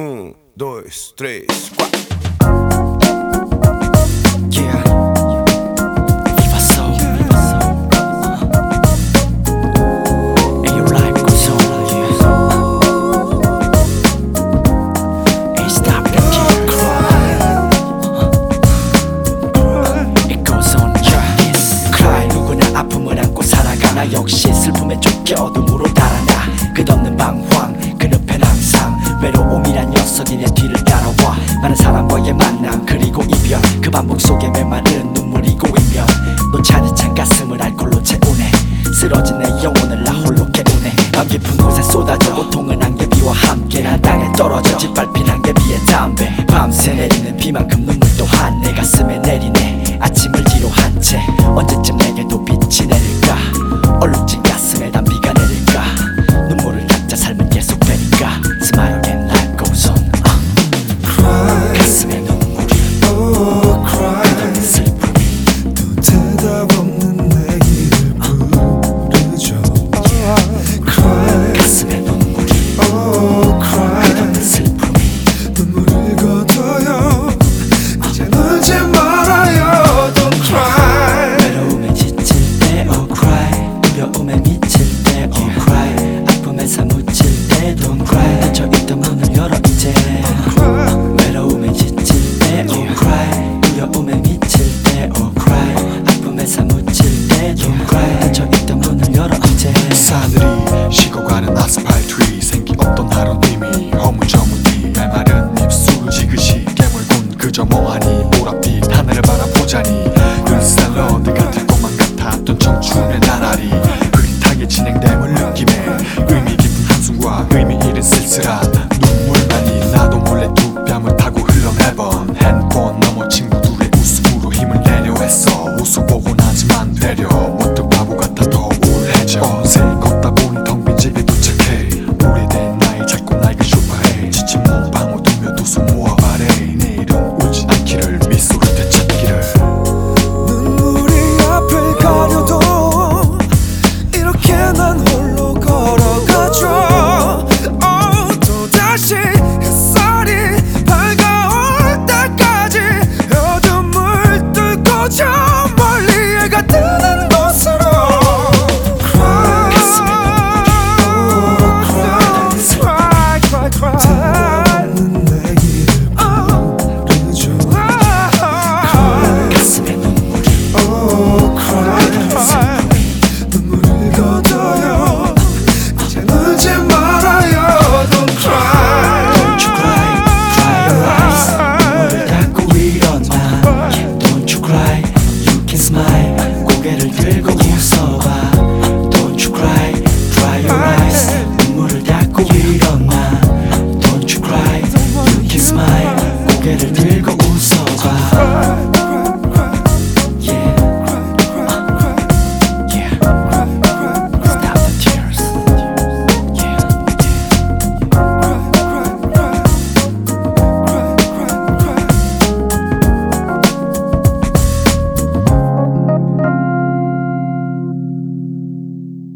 2, 3, 4. Yeah, viva soul. And your life goes on. Ain't stop to keep crying. It goes on, yeah. Cry. 누구나 아픔을 안고 살아가나 역시 슬픔에 쫓겨 어둠으로 달아나. 끝없는 방황 그 늪엔 항상 외로움이란 녀석이 내 뒤를 따라와. 많은 사람과의 만남 그리고 이별 그 반복 속에 메마른 눈물이 고이면 또 차디 찬 가슴을 알코올로 채우네. 쓰러진 내 영혼을 나 홀로 깨우네. 밤 깊은 곳에 쏟아져 고통은 안개비와 함께 난 땅에 떨어져 짓밟힌 안개비의 담배. 밤새 내리는 비만큼 눈물 또한 내 가슴에 내리네. 아침을 뒤로 한 채 언제쯤 내